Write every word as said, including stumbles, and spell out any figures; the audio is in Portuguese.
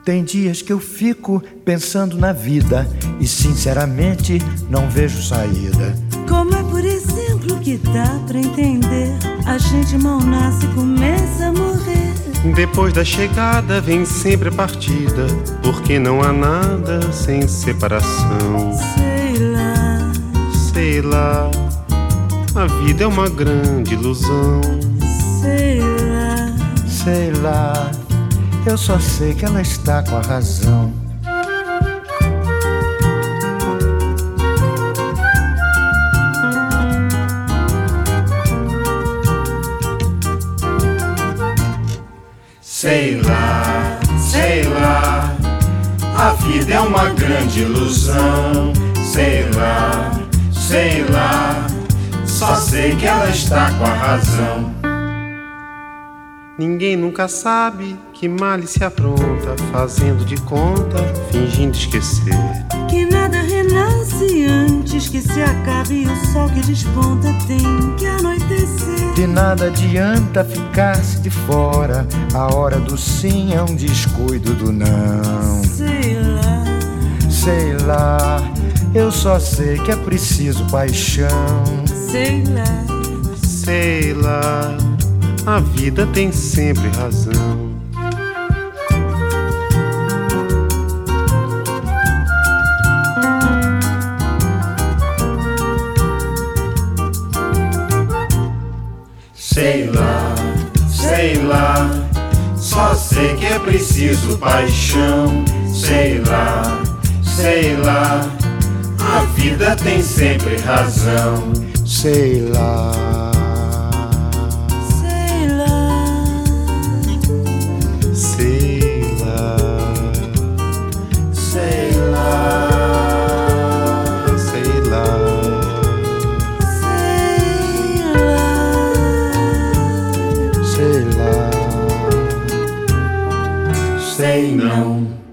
Tem dias que eu fico pensando na vida e sinceramente não vejo saída. Como é, por exemplo, que dá pra entender? A gente mal nasce e começa a morrer. Depois da chegada vem sempre a partida, porque não há nada sem separação. Sei lá, sei lá, a vida é uma grande ilusão. Sei lá, sei lá, eu só sei que ela está com a razão. Sei lá, sei lá, a vida é uma grande ilusão. Sei lá, sei lá, só sei que ela está com a razão. Ninguém nunca sabe que malice apronta, fazendo de conta, fingindo esquecer. Que nada renasce antes que se acabe e o sol que desponta tem que anoitecer. De nada adianta ficar-se de fora, a hora do sim é um descuido do não. Sei lá, sei lá, eu só sei que é preciso paixão. Sei lá, sei lá, a vida tem sempre razão. Sei lá, sei lá, só sei que é preciso paixão. Sei lá, sei lá, a vida tem sempre razão. Sei lá, sei lá, sei lá, sei lá, sei lá, sei lá, sei não.